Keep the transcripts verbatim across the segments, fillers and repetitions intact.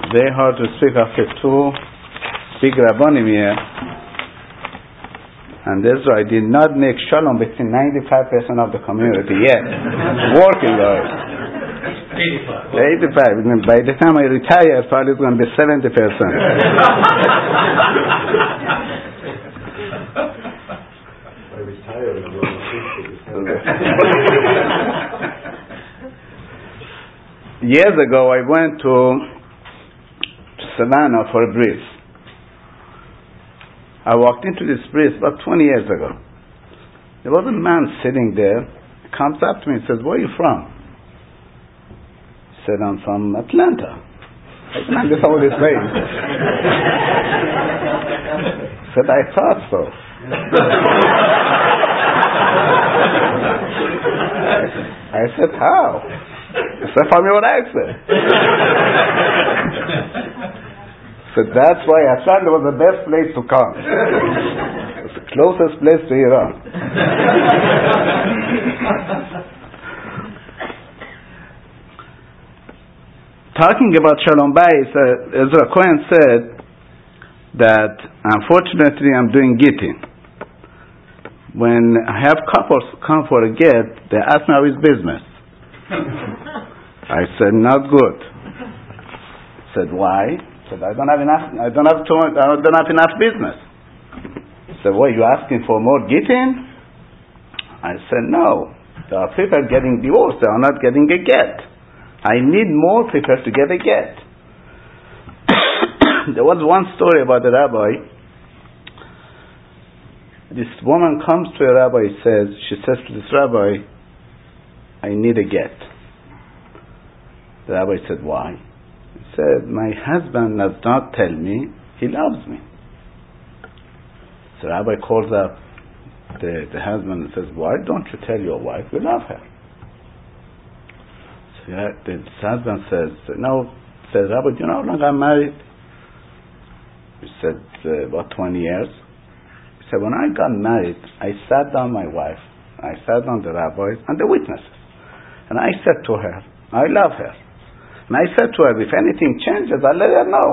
very hard to speak after two big Rabbanim here. And this I did not make shalom between ninety-five percent of the community yet. Working on it. eighty-five. eighty-five. By the time I retire, probably it's going to be seventy percent. I retire and I'm Years ago, I went to Savannah for a bris. I walked into this bris about twenty years ago. There was a man sitting there. He comes up to me and says, "Where are you from?" I said, "I'm from Atlanta." I said, "I'm just all this way." He said, "I thought so." I said, "How?" He said, "From your accent." So that's why Atlanta was the best place to come. It's the closest place to Iran. Talking about Shalom Bayis, uh, Ezra Cohen said that unfortunately I'm doing gittin. When I have couples come for a get, they ask me how is business. I said, "Not good." He said, "Why?" I said, I don't have enough. I don't have too much, I don't have enough business. He said, "What, you asking for more gittin?" I said, "No. There are people getting divorced. They are not getting a get. I need more people to get a get." There was one story about a rabbi. This woman comes to a rabbi. Says she says to this rabbi, "I need a get." The rabbi said, "Why?" He said, "My husband does not tell me he loves me." So the rabbi calls up the, the husband and says, "Why don't you tell your wife you love her?" So the husband says, "No." Says, "Rabbi, do you know how long I'm married?" He said, uh, "About twenty years." He said, "When I got married, I sat down my wife, I sat down the rabbis and the witnesses, and I said to her, I love her. And I said to her, if anything changes, I'll let her know."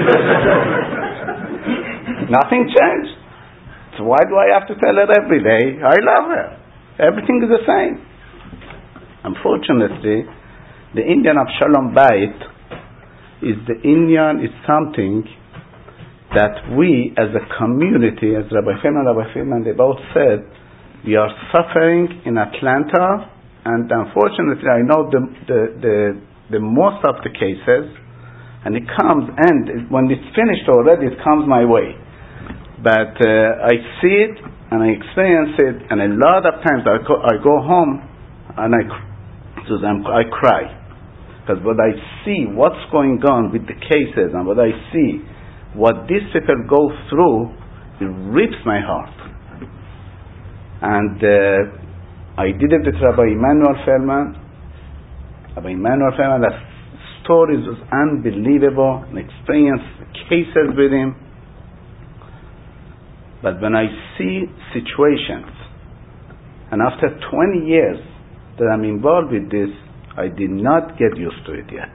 Nothing changed. So why do I have to tell her every day, I love her? Everything is the same. Unfortunately, the Indian of Shalom Bayit is the Indian is something that we as a community, as Rabbi Feynman and Rabbi Feynman, they both said, we are suffering in Atlanta, and unfortunately I know the the, the the most of the cases, and it comes, and when it's finished already, it comes my way. But uh, I see it, and I experience it, and a lot of times I go, I go home, and I, I cry. Because what I see, what's going on with the cases, and what I see, what these people go through, it rips my heart. And uh, I did it with Rabbi Emanuel Feldman. Rabbi Emanuel Feldman, the stories was unbelievable, and experienced cases with him. But when I see situations, and after twenty years that I'm involved with this, I did not get used to it yet.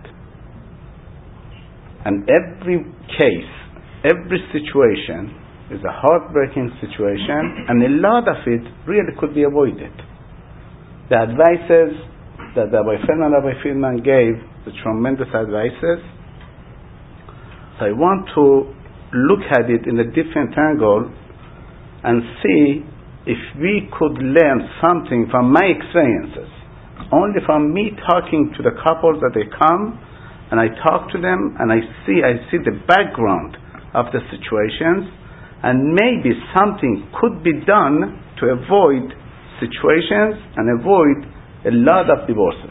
And every case, every situation is a heartbreaking situation, and a lot of it really could be avoided. The advices that Rabbi Feynman and Rabbi Friedman gave, the tremendous advices, so I want to look at it in a different angle and see if we could learn something from my experiences. Only from me talking to the couples that they come, and I talk to them, and I see, I see the background of the situations, and maybe something could be done to avoid situations and avoid a lot of divorces.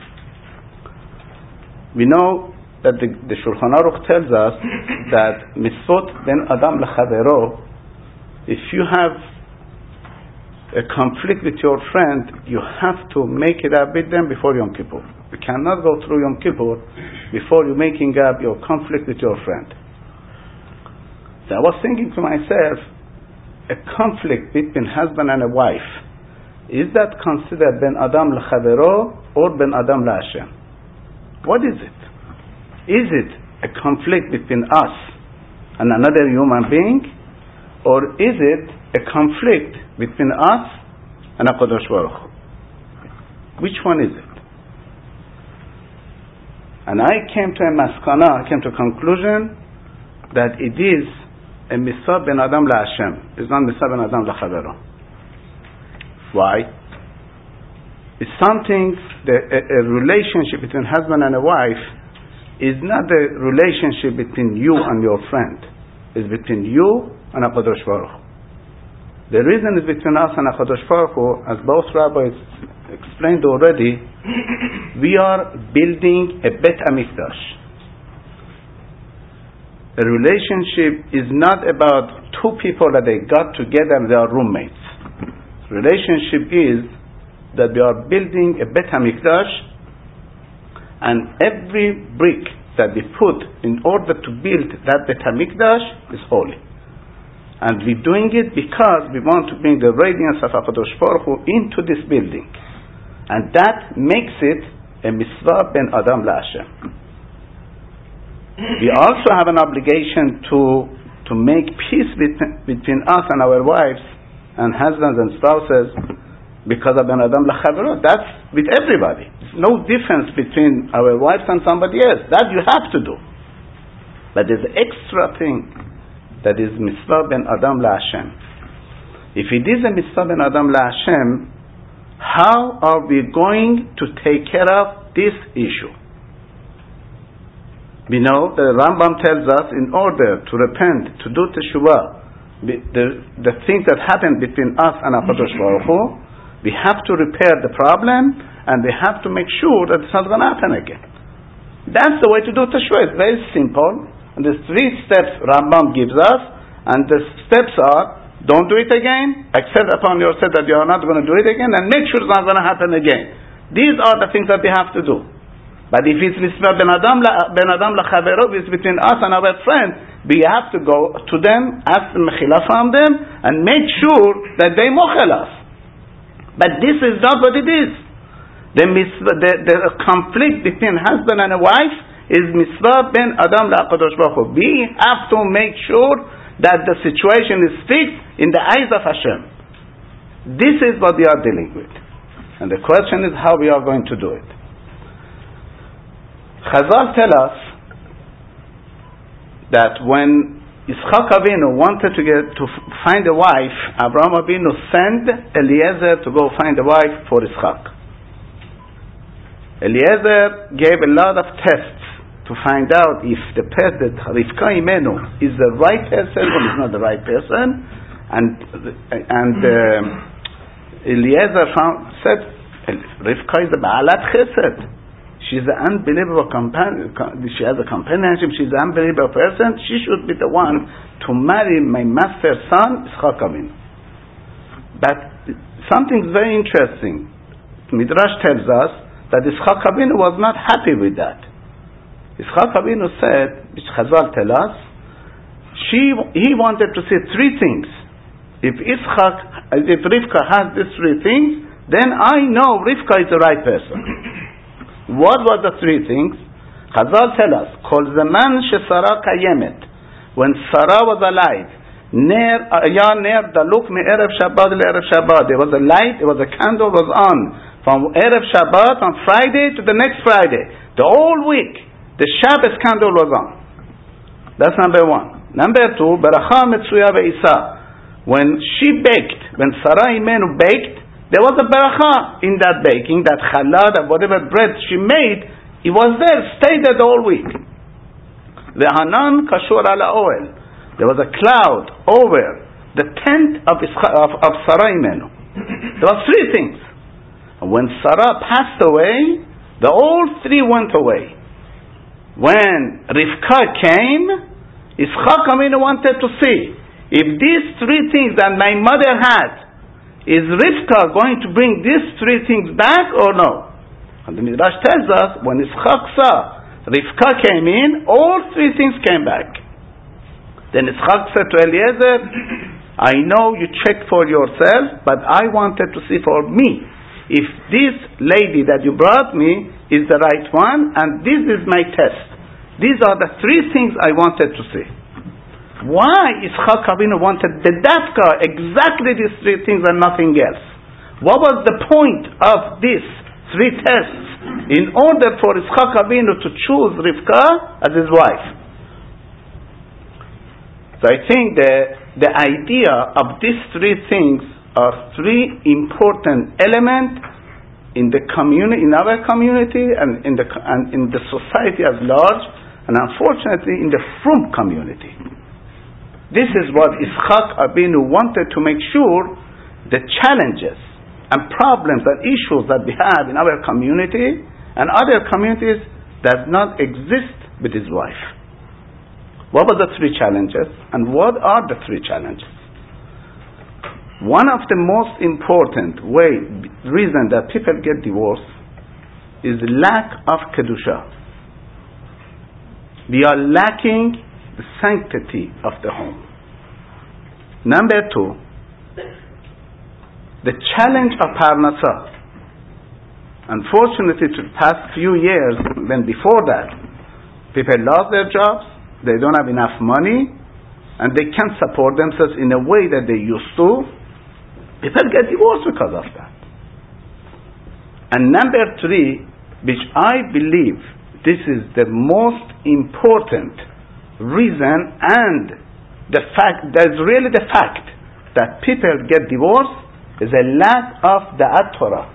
We know that the, the Shulchan Aruch tells us that mitzvot ben adam lechavero, if you have a conflict with your friend, you have to make it up with them before Yom Kippur. You cannot go through Yom Kippur before you making up your conflict with your friend. So I was thinking to myself, a conflict between husband and a wife, is that considered ben adam lechavero or ben adam laHashem? What is it? Is it a conflict between us and another human being, or is it a conflict between us and HaKadosh Baruch Hu? Which one is it? And I came to a maskana, I came to a conclusion that it is a mitzvah ben adam la Hashem. It's not mitzvah ben adam la chavero. Why? It's something, the, a, a relationship between husband and a wife is not the relationship between you and your friend. It's between you and HaKadosh Baruch Hu. The reason is between us and HaKadosh Baruch Hu, as both rabbis explained already, we are building a Bet HaMikdash. A relationship is not about two people that they got together and they are roommates. Relationship is that we are building a Bet HaMikdash, and every brick that we put in order to build that Bet HaMikdash is holy. And we're doing it because we want to bring the radiance of HaKadosh Baruch Hu into this building. And that makes it a mitzvah ben adam la Hashem. We also have an obligation to, to make peace between, between us and our wives and husbands and spouses because of ben adam la chavero. That's with everybody. There's no difference between our wives and somebody else. That you have to do. But there's an extra thing that is mitzvah ben adam la Hashem. If it is a mitzvah ben adam la Hashem, how are we going to take care of this issue? We know the Rambam tells us in order to repent, to do teshuvah, the, the, the things that happened between us and HaKadosh Baruch Hu, we have to repair the problem and we have to make sure that it's not going to happen again. That's the way to do teshuvah. It's very simple. And the three steps Rambam gives us, and the steps are: don't do it again, accept upon yourself that you are not going to do it again, and make sure it's not going to happen again. These are the things that we have to do. But if it's mitzvah ben adam la ben adam la chavero, it's between us and our friends, we have to go to them, ask them mechila from them, and make sure that they mochel us. But this is not what it is. The mitzvah, the, the conflict between husband and a wife is mitzvah ben adam la HaKadosh Baruch Hu. We have to make sure that the situation is fixed in the eyes of Hashem. This is what we are dealing with. And the question is how we are going to do it. Chazal tell us that when Yitzchak Avinu wanted to get to find a wife, Abraham Avinu sent Eliezer to go find a wife for Yitzchak. Eliezer gave a lot of tests to find out if the person, Rivka Imenu, is the right person or is not the right person. And and um, Eliezer found, said, Rivka is a Ba'alat Chesed. She's an unbelievable companion. She has a companionship. She's an unbelievable person. She should be the one to marry my master's son, Yitzchak Avinu. But something very interesting. Midrash tells us that Yitzchak Avinu was not happy with that. Yitzchak Avinu said, which Chazal tell us, she, he wanted to say three things. If Yitzchak, if Rivka has these three things, then I know Rivka is the right person. What were the three things? Chazal tell us, Kol zaman shesara kayemet, when Sarah was alive, ner ya ner daluk me erev Shabbat le erev Shabbat. There was a light, there was a candle was on from erev Shabbat on Friday to the next Friday. The whole week, the Shabbos candle was on. That's number one. Number two, beracha metzuya ve'isa. When she baked, when Sarah Imenu baked, there was a beracha in that baking, that challah, that whatever bread she made, it was there, stayed there the whole week. The hanan kashur ala oel. There was a cloud over the tent of, of, of Sarah Imenu. There were three things. And when Sarah passed away, the all three went away. When Rivka came, Yitzchak Avinu wanted to see if these three things that my mother had, is Rivka going to bring these three things back or no? And the Midrash tells us, when Yitzchak saw Rivka came in, all three things came back. Then Yitzchak said to Eliezer, I know you checked for yourself, but I wanted to see for me if this lady that you brought me is the right one, and this is my test. These are the three things I wanted to say. Why Yitzchak Avinu wanted the dafka, exactly these three things and nothing else? What was the point of these three tests in order for Yitzchak Avinu to choose Rivka as his wife? So I think the, the idea of these three things are three important elements in the community, in our community, and in the and in the society at large, and unfortunately in the Frum community. This is what Yitzchak Avinu wanted to make sure the challenges and problems and issues that we have in our community and other communities does not exist with his wife. What were the three challenges, and what are the three challenges? One of the most important way, reason that people get divorced is lack of kedusha. We are lacking the sanctity of the home. Number two, the challenge of parnasa. Unfortunately, to the past few years, then before that, people lost their jobs, they don't have enough money, and they can't support themselves in a way that they used to. People get divorced because of that. And number three, which I believe this is the most important reason, and the fact, there's really the fact that people get divorced, is a lack of the Torah.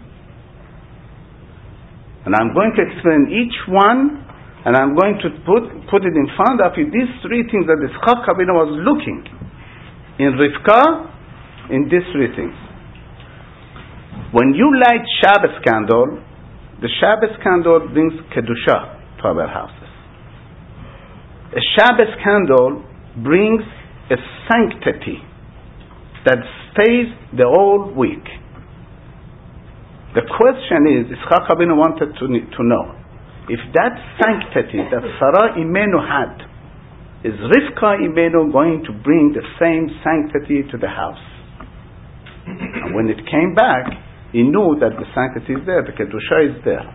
And I'm going to explain each one, and I'm going to put, put it in front of you, these three things that Yitzchak Avinu was looking in Rivka, in these three things. When you light Shabbos candle, the Shabbos candle brings Kedusha to our houses. A Shabbos candle brings a sanctity that stays the whole week. The question is, Yitzchak Avinu wanted to, to know, if that sanctity that Sarah Imenu had, is Rivka Imenu going to bring the same sanctity to the house? And when it came back, he knew that the sanctity is there, the Kedusha is there.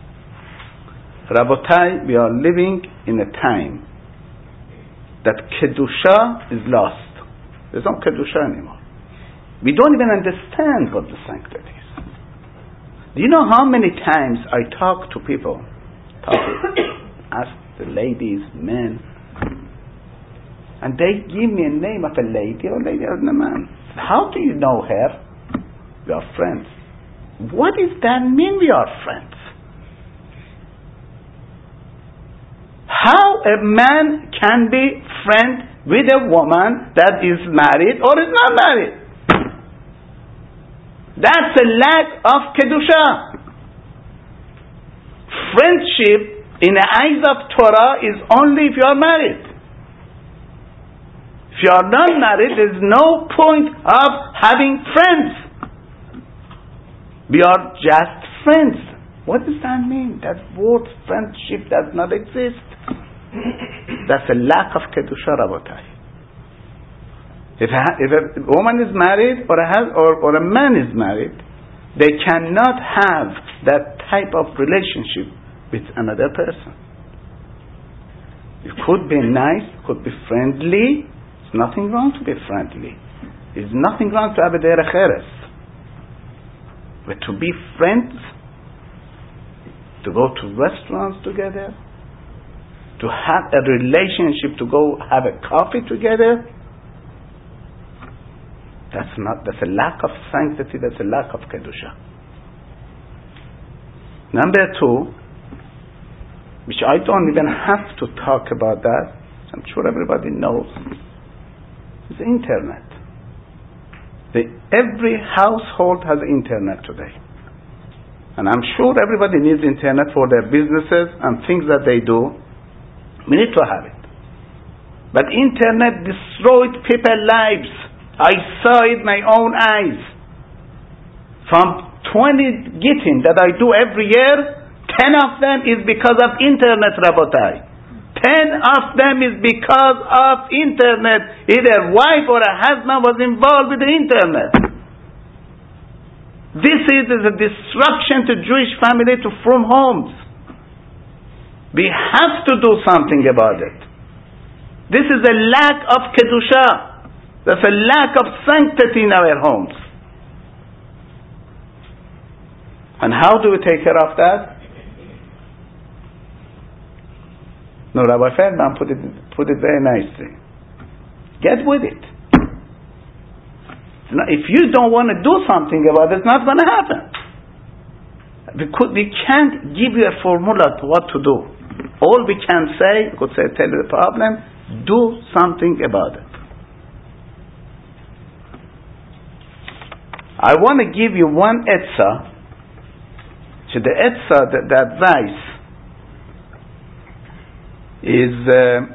Rabotai, we are living in a time that Kedusha is lost. There's no Kedusha anymore. We don't even understand what the sanctity is. Do you know how many times I talk to people, talk, ask the ladies, men, and they give me a name of a lady or lady or a man. How do you know her? We are friends. What does that mean, we are friends? How a man can be friend with a woman that is married or is not married? That's a lack of Kedusha. Friendship in the eyes of Torah is only if you are married. If you are not married, there is no point of having friends. We are just friends. What does that mean? That word friendship does not exist. That's a lack of Kedusha, Rabotai. If a, if a woman is married or a, or, or a man is married, they cannot have that type of relationship with another person. You could be nice, could be friendly. There's nothing wrong to be friendly. There's nothing wrong to have a derech eretz. But to be friends, to go to restaurants together, to have a relationship, to go have a coffee together, that's not, that's a lack of sanctity, that's a lack of Kedusha. Number two, which I don't even have to talk about that, I'm sure everybody knows, is the internet. The, every household has internet today. And I'm sure everybody needs internet for their businesses and things that they do. We need to have it. But internet destroyed people's lives. I saw it with my own eyes. From twenty gittin that I do every year, ten of them is because of internet, Rabotai. Ten of them is because of internet. Either wife or a husband was involved with the internet. This is, is a destruction to Jewish family, to from homes. We have to do something about it. This is a lack of kedusha. There's a lack of sanctity in our homes. And how do we take care of that? No, Rabbi Feldman put it, put it very nicely. Get with it. Now, if you don't want to do something about it, it's not going to happen. We, could, we can't give you a formula to what to do. All we can say, we could say, tell you the problem, do something about it. I want to give you one etzah. So the etzah, the, the advice, is uh,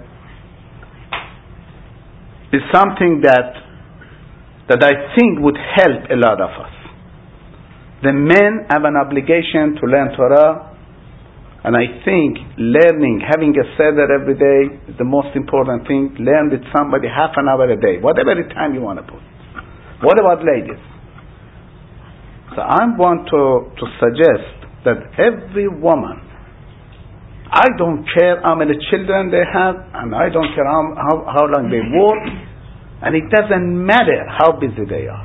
is something that that I think would help a lot of us. The men have an obligation to learn Torah, and I think learning, having a seder every day is the most important thing. Learn with somebody half an hour a day, whatever the time you want to put. What about ladies? So I want to, to suggest that every woman, I don't care how many children they have, and I don't care how, how, how long they work, and it doesn't matter how busy they are.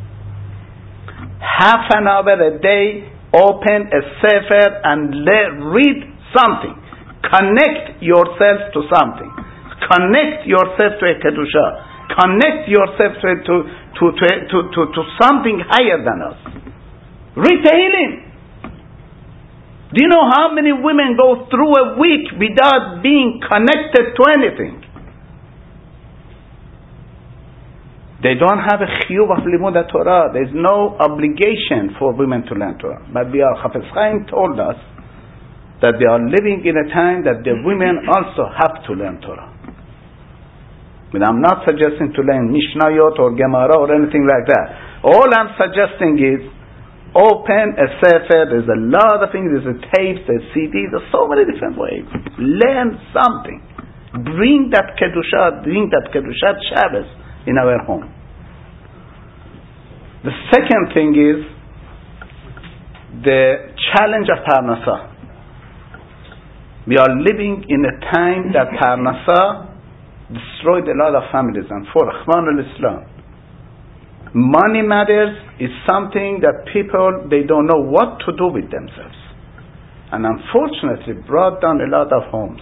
Half an hour a day, open a sefer and le- read something. Connect yourself to something. Connect yourself to a kedusha. Connect yourself to, to, to, to, to, to, to something higher than us. Read Tehillim. Do you know how many women go through a week without being connected to anything? They don't have a chiyuv of limud Torah. There is no obligation for women to learn Torah. But we are, Chafetz Chaim told us that they are living in a time that the women also have to learn Torah. But I'm not suggesting to learn Mishnayot or Gemara or anything like that. All I'm suggesting is open a sefer. There's a lot of things. There's a tapes, there's C Ds. There's so many different ways. Learn something. Bring that kedusha, bring that kedushat Shabbos in our home. The second thing is the challenge of Parnasah. We are living in a time that Parnasah destroyed a lot of families, and for Rahman al-Islam, money matters is something that people, they don't know what to do with themselves, and unfortunately brought down a lot of homes.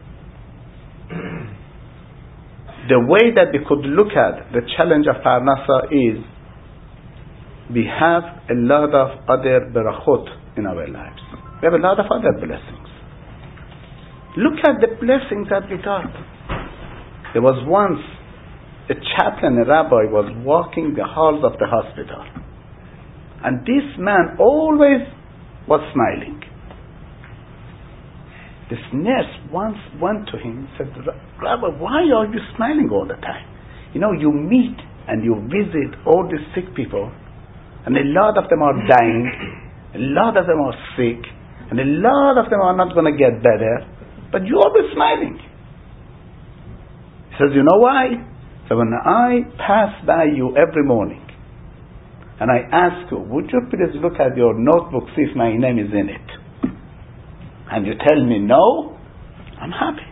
The way that we could look at the challenge of Parnasah is we have a lot of other berachot in our lives. We have a lot of other blessings. Look at the blessings that we got. There was once a chaplain, a rabbi, was walking the halls of the hospital, and this man always was smiling. This nurse once went to him and said, Rabbi, why are you smiling all the time? You know, you meet and you visit all these sick people, and a lot of them are dying, a lot of them are sick, and a lot of them are not going to get better, but you're always smiling. He says, you know why? So when I pass by you every morning, and I ask you, would you please look at your notebook, see if my name is in it? And you tell me no, I'm happy.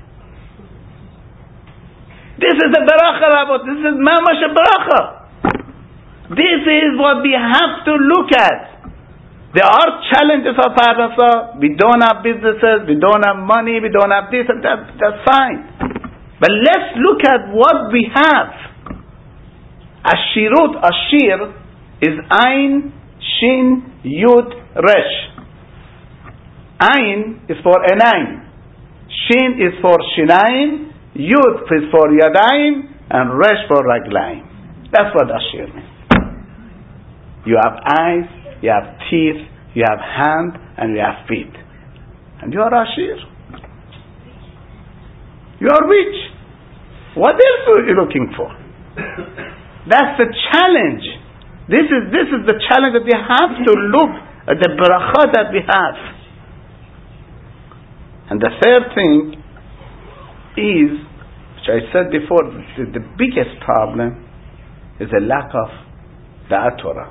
This is a beracha, Rabbi. This is mamash a beracha. This is what we have to look at. There are challenges of Parnasah. We don't have businesses, we don't have money, we don't have this and that. That's fine. But let's look at what we have. Ashirut, Ashir, is Ain, Shin, Yud, Resh. Ain is for Enaim, Shin is for Shinaim, Yud is for Yadayim, and Resh for Raglaim. That's what Ashir means. You have eyes, you have teeth, you have hand, and you have feet. And you are Ashir. You are rich. What else are you looking for? That's the challenge. This is, this is the challenge that we have to look at the bracha that we have. And the third thing is, which I said before, the, the biggest problem is a lack of the Torah.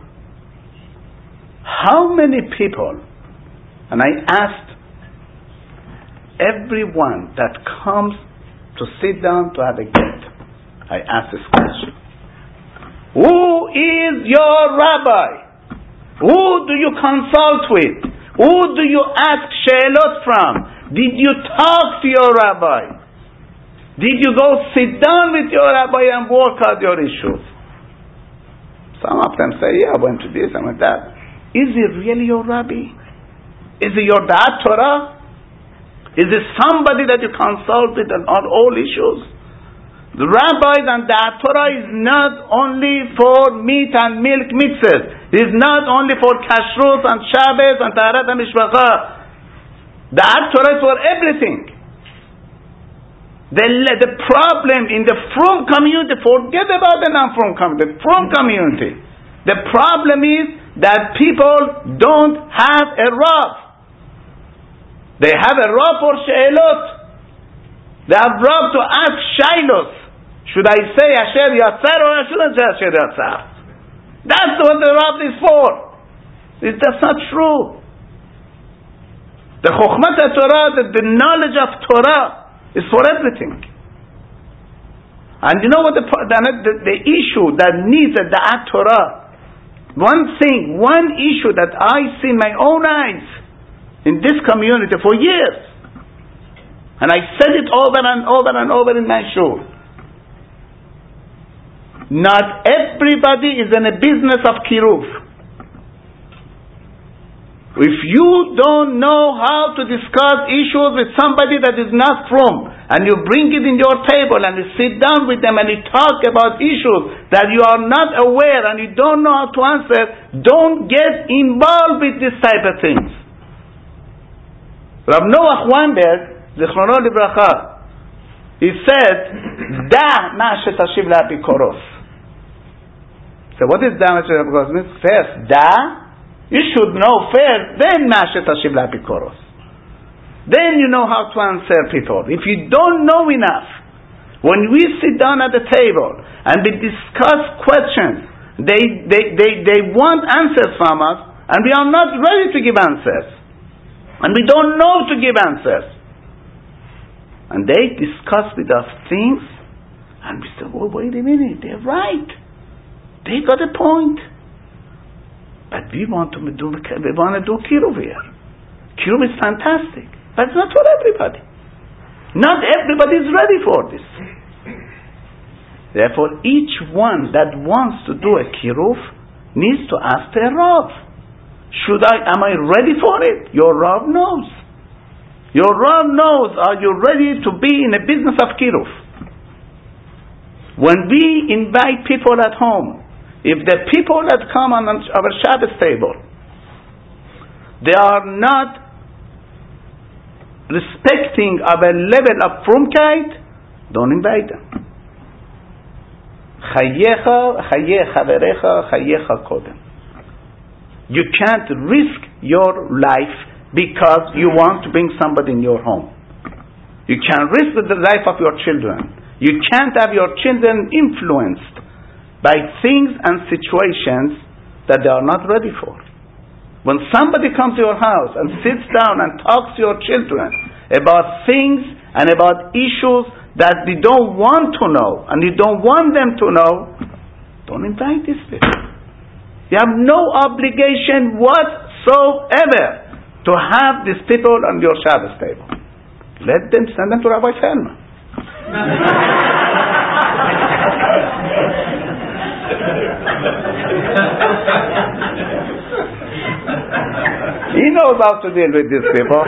How many people, and I asked everyone that comes to sit down to have a get, I ask this question. Who is your rabbi? Who do you consult with? Who do you ask she'elot from? Did you talk to your rabbi? Did you go sit down with your rabbi and work out your issues? Some of them say, yeah, I went to this, I went that. Is he really your rabbi? Is he your da'at Torah? Is it somebody that you consult with on all issues? The rabbis and da'at Torah is not only for meat and milk mixes. It is not only for kashrut and Shabbos and taharat and mishpacha. Da'at Torah is for everything. The, the problem in the frum community, forget about the non-frum community, the frum community. The problem is that people don't have a Rav. They have a Rav for she'elot. They have Rav to ask shaylos. Should I say Asher Yatzar or I shouldn't say Asher Yatzar? That's what the Rav is for. It, that's not true. The Chokhmat Torah, the, the knowledge of Torah is for everything. And you know what the, the, the, the issue that needs a Da'at Torah? One thing, one issue that I see in my own eyes in this community for years, and I said it over and over and over in my shul. Not everybody is in a business of kiruv. If you don't know how to discuss issues with somebody that is not from, and you bring it in your table and you sit down with them and you talk about issues that you are not aware and you don't know how to answer, don't get involved with this type of things. Rav Noach Weinberg, Zichrono Livracha, he said, Da ma shetashiv la'apikoros. So what is da ma shetashiv la'apikoros? Means first, da, you should know first, then ma shetashiv la'apikoros. Then you know how to answer people. If you don't know enough, when we sit down at the table and we discuss questions, they, they, they, they want answers from us, and we are not ready to give answers. And we don't know to give answers. And they discuss with us things, and we say, oh, wait a minute, they're right. They got a point. But we want to do, we want to do kiruv here. Kiruv is fantastic, but it's not for everybody. Not everybody is ready for this. Therefore, each one that wants to do a kiruv needs to ask their Rav. Should I, am I ready for it? Your Rav knows. Your Rav knows, are you ready to be in a business of kiruv? When we invite people at home, if the people that come on our Shabbos table, they are not respecting our level of frumkeit, don't invite them. Chayecha, chaye chaverecha, chayecha kodem. You can't risk your life because you want to bring somebody in your home. You can't risk the life of your children. You can't have your children influenced by things and situations that they are not ready for. When somebody comes to your house and sits down and talks to your children about things and about issues that you don't want to know and you don't want them to know, don't invite these people. You have no obligation whatsoever to have these people on your Shabbos table. Let them send them to Rabbi Feldman. He knows how to deal with these people.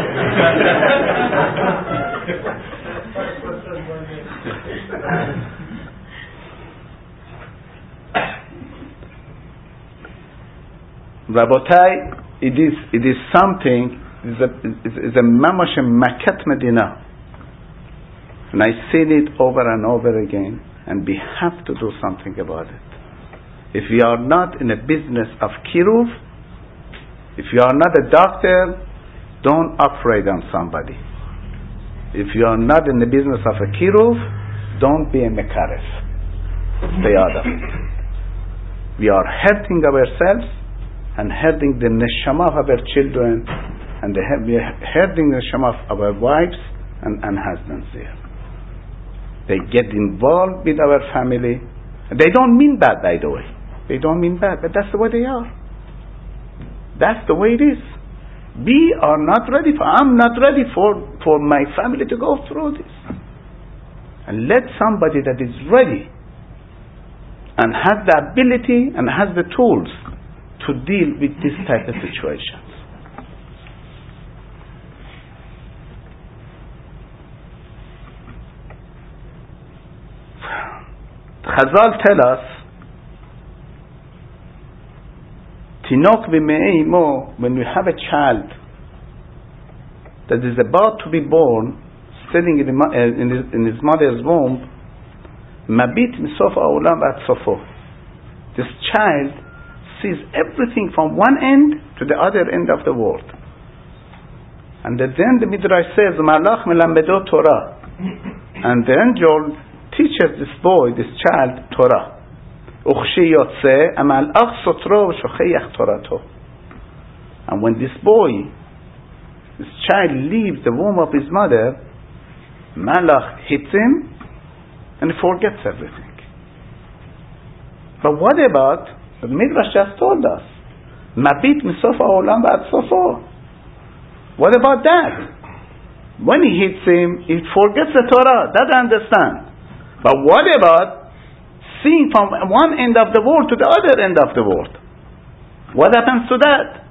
Rabotai, it is it is something. It is a it is a mamash makat medina, and I say it over and over again. And we have to do something about it. If we are not in a business of kiruv, if you are not a doctor, don't operate on somebody. If you are not in the business of a kiruv, don't be a mekaref. Stay out of it. We are hurting ourselves and hurting the neshama of our children, and the, we are hurting the neshama of our wives and, and husbands there. They get involved with our family. They don't mean bad, by the way. They don't mean bad, but that's the way they are. That's the way it is. We are not ready for, I'm not ready for, for my family to go through this. And let somebody that is ready and has the ability and has the tools to deal with this type of situations. Chazal tell us, Tinok v'me'ei imo, when we have a child that is about to be born, sitting in, the, uh, in, his, in his mother's womb, mabit misof ha'olam v'ad sofo. This child sees everything from one end to the other end of the world. And then the Midrash says, Malach melamedo Torah. And the angel teaches this boy, this child, Torah. Ukhshi yotze, amalach sotro v'shocheyach Torato. And when this boy, this child leaves the womb of his mother, Malach hits him and he forgets everything. But what about, the Midrash just told us, Mabit misof ha'olam v'ad sofo. What about that? When he hits him, he forgets the Torah. That I understand. But what about seeing from one end of the world to the other end of the world? What happens to that?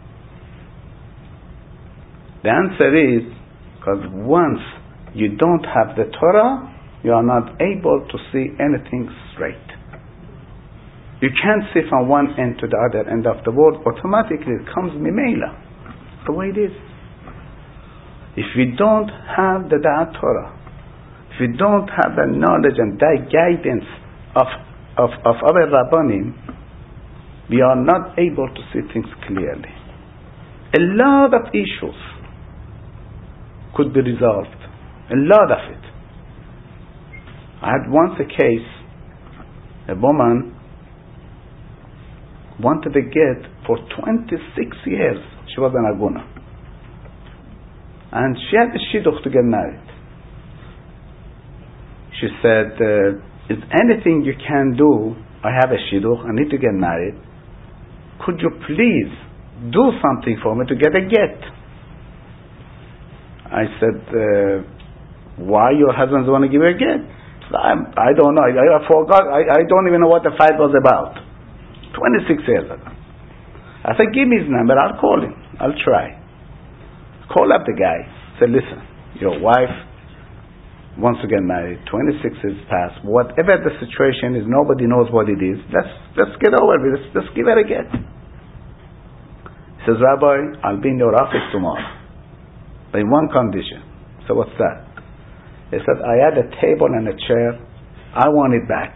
The answer is, because once you don't have the Torah, you are not able to see anything straight. You can't see from one end to the other end of the world. Automatically it comes mimela. That's the way it is. If we don't have the Da'at Torah, if we don't have the knowledge and the guidance of, of, of our Rabbanim, we are not able to see things clearly. A lot of issues could be resolved. A lot of it. I had once a case, a woman wanted a get for twenty-six years. She was an aguna. And she had a shidduch to get married. She said, uh, is anything you can do? I have a shidduch, I need to get married. Could you please do something for me to get a get? I said, uh, why your husband want to give you a get? I, I don't know. I, I forgot. I, I don't even know what the fight was about. twenty-six years ago. I said, give me his number. I'll call him. I'll try. Call up the guy. Say, listen, your wife wants to get married. twenty-six years past. Whatever the situation is, nobody knows what it is. Let's let's get over it. Let's, let's give her a get. He says, Rabbi, I'll be in your office tomorrow. But in one condition. So what's that? He said, I had a table and a chair. I want it back.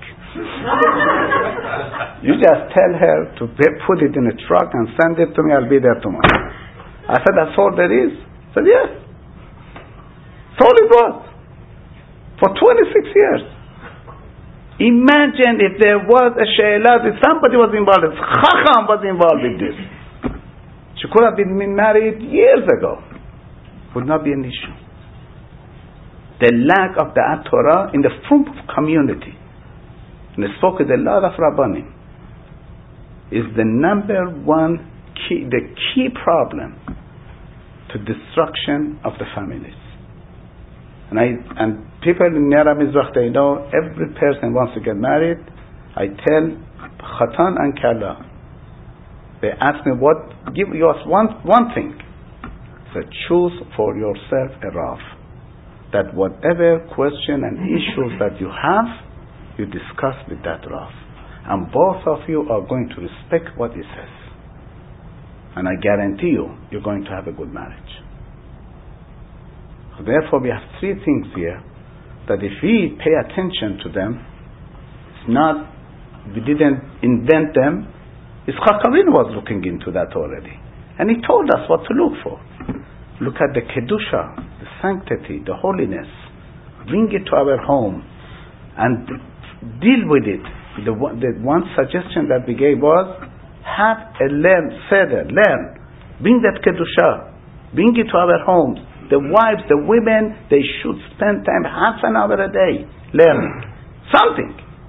You just tell her to put it in a truck and send it to me. I'll be there tomorrow. I said, that's all there is? He said, yes. That's all it was. For twenty-six years. Imagine if there was a she'elah, if somebody was involved, if Chacham was involved with this. She could have been married years ago. Would not be an issue. The lack of the Torah in the front of community, and I spoke with a lot of Rabbanim, is the number one key, the key problem to destruction of the families. And I and people in Nera Mizrach, they know every person wants to get married. I tell Khatan and Kala, they ask me, what, give us one, one thing. So choose for yourself a Rav. That whatever question and issues that you have, you discuss with that Rav. And both of you are going to respect what he says. And I guarantee you, you're going to have a good marriage. Therefore, we have three things here that if we pay attention to them, it's not, we didn't invent them. Yitzchak Avinu was looking into that already. And he told us what to look for. Look at the Kedusha, the sanctity, the holiness. Bring it to our home and deal with it. The one, the one suggestion that we gave was, have a learn, seder, learn. Bring that Kedusha. Bring it to our homes. The wives, the women, they should spend time, half an hour a day, learning something.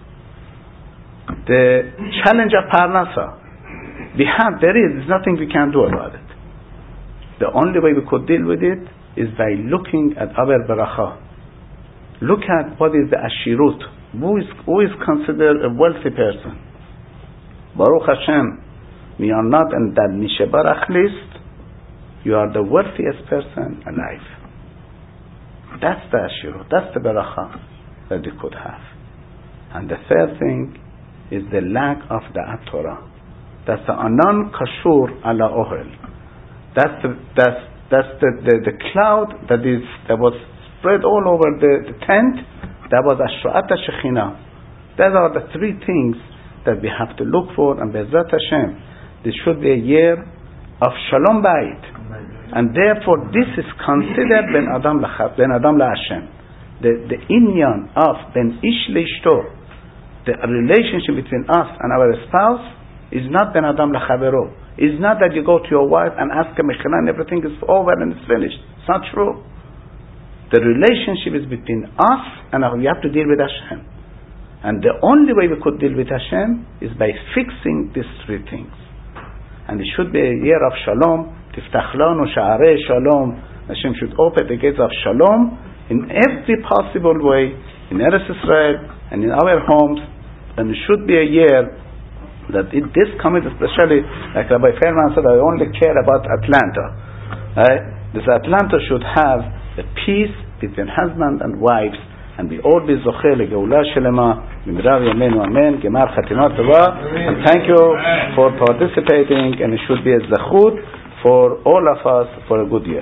The challenge of Parnasa, we have, there is, there's nothing we can do about it. The only way we could deal with it is by looking at our baracha. Look at what is the ashirut. Who is, who is considered a wealthy person? Baruch Hashem, we are not in that Mishebarach list. You are the wealthiest person alive. That's the ashirut. That's the baracha that we could have. And the third thing is the lack of the Torah. That's the anan kashur ala ohel. That's the that's that's the, the, the cloud that is that was spread all over the, the tent. That was Ashrat Shekhinah. Those are the three things that we have to look for, and Be'ezrat Hashem, this should be a year of Shalom Bayit. And therefore this is considered Ben Adam Lachab, Ben Adam La Hashem. The, the inyan of Ben Ish Leishto, the relationship between us and our spouse, is not Ben Adam Lachavero. It's not that you go to your wife and ask her Mechila and everything is over and it's finished. It's not true. The relationship is between us and we have to deal with Hashem. And the only way we could deal with Hashem is by fixing these three things. And it should be a year of Shalom. Tiftach lanu sha'arei Shalom. Hashem should open the gates of Shalom in every possible way, in Eretz Israel and in our homes. And it should be a year that in this committee, especially, like Rabbi Feynman said, I only care about Atlanta. Right? This Atlanta should have a peace between husband and wives, and we all be zocheh legeula shelema, b'mirav yameinu amen, gemar chatima tova. And thank you for participating, and it should be a zachut for all of us for a good year.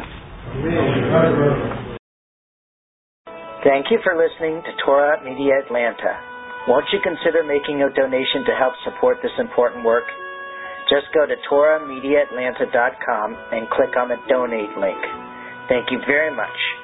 Thank you for listening to Torah Media Atlanta. Won't you consider making a donation to help support this important work? Just go to Torah Media Atlanta dot com and click on the donate link. Thank you very much.